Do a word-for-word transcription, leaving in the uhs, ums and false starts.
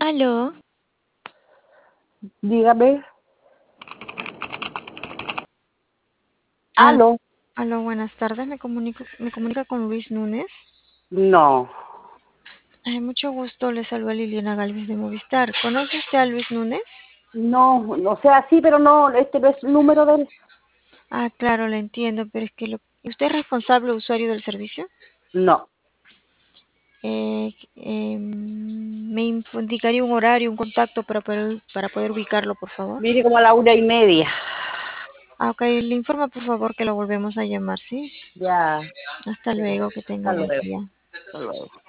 Aló, Dígame. al- ¿Aló? aló, buenas tardes. Me comunico, me comunica con Luis Núñez. No, Eh, mucho gusto, le saluda Liliana Galvez de Movistar. ¿Conoce usted a Luis Núñez? no, no sea así, pero no, este no es el número del... Ah, claro, le entiendo, pero es que lo, ¿usted es responsable usuario del servicio? No. Eh, em, ¿me inf- indicaría un horario, un contacto para poder, para poder ubicarlo, por favor? Mire como a la una y media. Ah, ok, le informa, por favor, que lo volvemos a llamar, ¿sí? Ya, Hasta luego, que tenga hasta buen luego. día. Hasta luego.